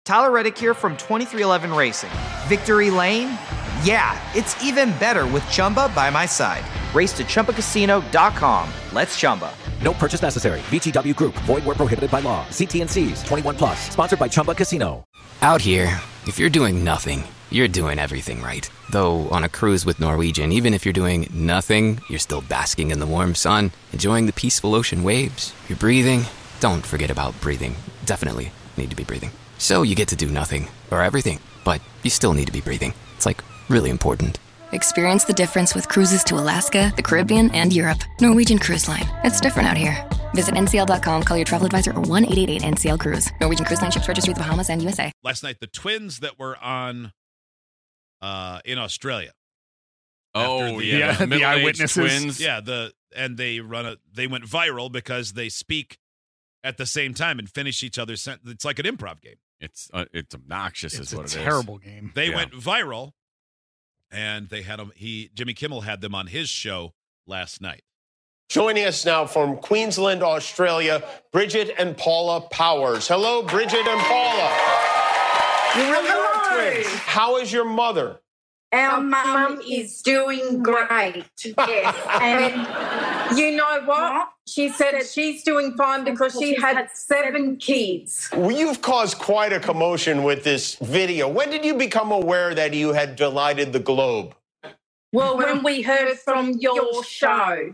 Tyler Reddick here from 2311 Racing. Victory Lane? Yeah, it's even better with Chumba by my side. Race to ChumbaCasino.com. Let's Chumba. No purchase necessary. VGW Group. Void where prohibited by law. See T&Cs. 21 plus. Sponsored by Chumba Casino. Out here, if you're doing nothing, you're doing everything right. Though on a cruise with Norwegian, even if you're doing nothing, you're still basking in the warm sun, enjoying the peaceful ocean waves. You're breathing. Don't forget about breathing. Definitely need to be breathing. So you get to do nothing or everything, but you still need to be breathing. It's like really important. Experience the difference with cruises to Alaska, the Caribbean, and Europe. Norwegian Cruise Line. It's different out here. Visit ncl.com, call your travel advisor, or 1-888-NCL-CRUISE. Norwegian Cruise Line ships registry the Bahamas and USA. Last night, the twins that were on in Australia. Oh, the eyewitnesses. Twins. Yeah, they went viral because they speak at the same time and finish each other's sentence. It's like an improv game. It's obnoxious, is what it is. It's a terrible game. They went viral, and they had them. Jimmy Kimmel had them on his show last night. Joining us now from Queensland, Australia, Bridget and Paula Powers. Hello, Bridget and Paula. You really are twins. How is your mother? Our mum is doing great. Yes. And you know what? She said she's doing fine because she had 7 kids. Well, you've caused quite a commotion with this video. When did you become aware that you had delighted the globe? Well, when we heard from your show.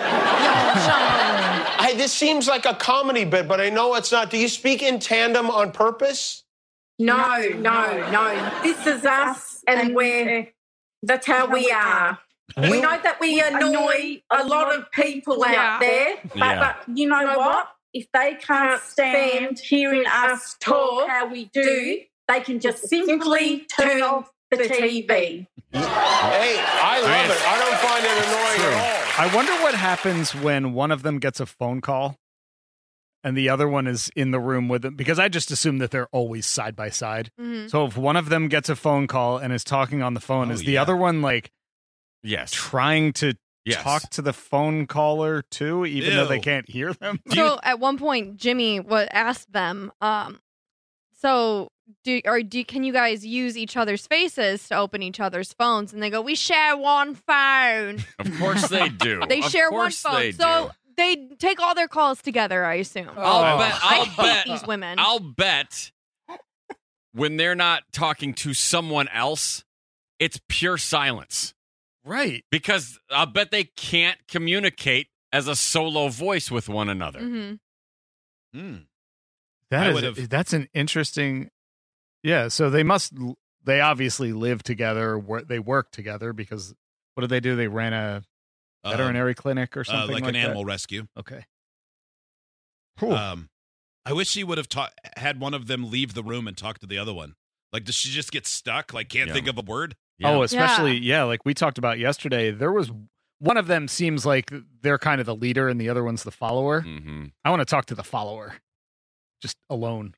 This seems like a comedy bit, but I know it's not. Do you speak in tandem on purpose? No. This is us, and that's how we are. We know that we annoy a lot of people out there, but you know what? If they can't stand hearing us talk how we do, they can just simply turn off the TV. Hey, I love it. I don't find it annoying at all. I wonder what happens when one of them gets a phone call and the other one is in the room with them, because I just assume that they're always side by side. Mm-hmm. So if one of them gets a phone call and is talking on the phone, is the other one trying to talk to the phone caller too, even though they can't hear them? So at one point, Jimmy asked them, so can you guys use each other's faces to open each other's phones? And they go, we share one phone. Of course they do. They share one phone. So they take all their calls together, I assume. I hate these women. I'll bet when they're not talking to someone else, it's pure silence. Right. Because I'll bet they can't communicate as a solo voice with one another. Mm-hmm. That's an interesting... Yeah, so they obviously live together, they work together, because what did they do? They ran a veterinary clinic or something like an animal rescue. Okay. Cool. I wish she would have had one of them leave the room and talk to the other one. Like, does she just get stuck? Like, can't think of a word? Yeah. Oh, especially, like we talked about yesterday, there was one of them seems like they're kind of the leader and the other one's the follower. Mm-hmm. I want to talk to the follower, just alone.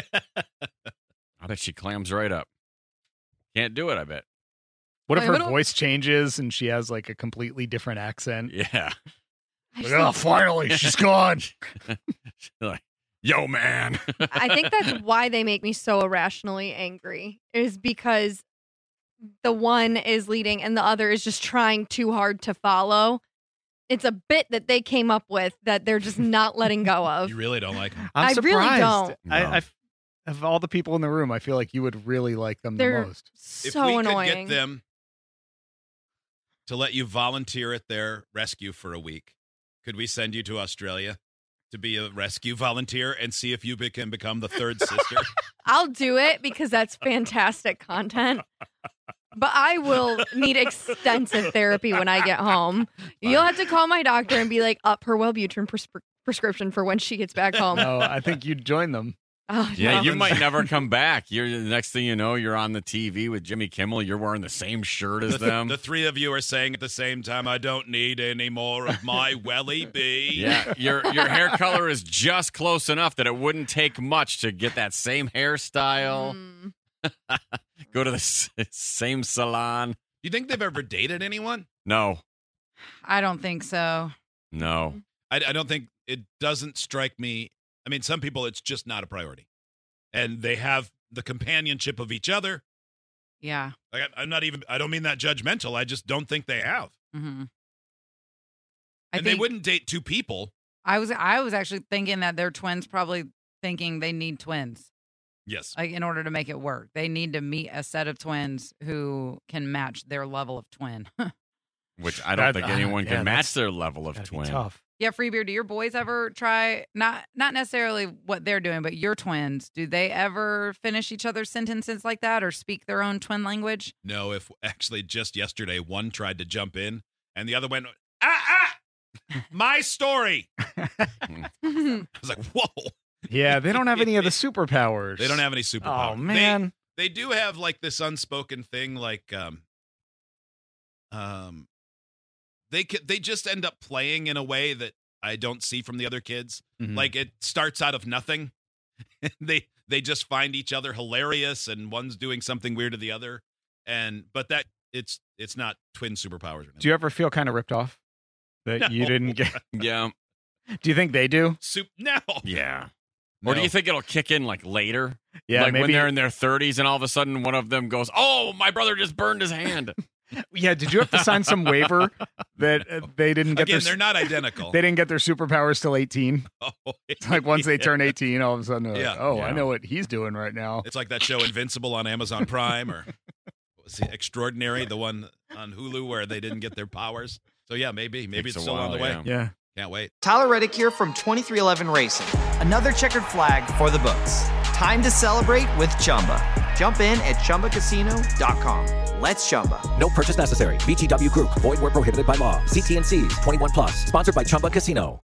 I bet she clams right up. Can't do it, I bet. What if her voice changes and she has like a completely different accent? Yeah. Finally, she's gone. She's like, yo, man. I think that's why they make me so irrationally angry, is because the one is leading and the other is just trying too hard to follow. It's a bit that they came up with that they're just not letting go of. You really don't like them? I'm surprised. Really don't. No. Of all the people in the room, I feel like you would really like them the most. If we annoying. could get them to let you volunteer at their rescue for a week, could we send you to Australia to be a rescue volunteer and see if you can become the third sister? I'll do it because that's fantastic content. But I will need extensive therapy when I get home. You'll have to call my doctor and be like, up her Wellbutrin prescription for when she gets back home. No, I think you'd join them. Oh, yeah, no. you might never come back. The next thing you know, you're on the TV with Jimmy Kimmel. You're wearing the same shirt as them. The three of you are saying at the same time, I don't need any more of my Welly B. Yeah, your hair color is just close enough that it wouldn't take much to get that same hairstyle. Go to the same salon. You think they've ever dated anyone? No. I don't think so. No. I don't think, it doesn't strike me. I mean, some people, it's just not a priority. And they have the companionship of each other. Yeah. Like, I don't mean that judgmental. I just don't think they have. Mm-hmm. And they wouldn't date two people. I was actually thinking that they're twins, probably thinking they need twins. Yes. Like, in order to make it work. They need to meet a set of twins who can match their level of twin. Which I don't think anyone can match their level of twin. Tough. Yeah, Freebeer, do your boys ever try, not necessarily what they're doing, but your twins, do they ever finish each other's sentences like that or speak their own twin language? No, if actually just yesterday, one tried to jump in and the other went, my story. I was like, whoa. Yeah, they don't have any of the superpowers. They don't have any superpowers. Oh, man. They do have like this unspoken thing, like they just end up playing in a way that I don't see from the other kids. Mm-hmm. Like it starts out of nothing. they just find each other hilarious, and one's doing something weird to the other. But that it's not twin superpowers. Do you ever feel kind of ripped off that you didn't get? Yeah. Do you think they do? No. Yeah. No. Or do you think it'll kick in like later? Yeah, like maybe when they're in their 30s and all of a sudden one of them goes, "Oh, my brother just burned his hand." Yeah, did you have to sign some waiver that they didn't get they're not identical. They didn't get their superpowers till 18. It's like once they turn 18, all of a sudden, they're like, I know what he's doing right now. It's like that show Invincible on Amazon Prime, or what was it, Extraordinary, the one on Hulu where they didn't get their powers. So yeah, maybe it's still on the way. Yeah. Can't wait. Tyler Reddick here from 2311 Racing. Another checkered flag for the books. Time to celebrate with Chumba. Jump in at ChumbaCasino.com. Let's Chumba. No purchase necessary. VGW Group. Void where prohibited by law. See T&Cs. 21+. Sponsored by Chumba Casino.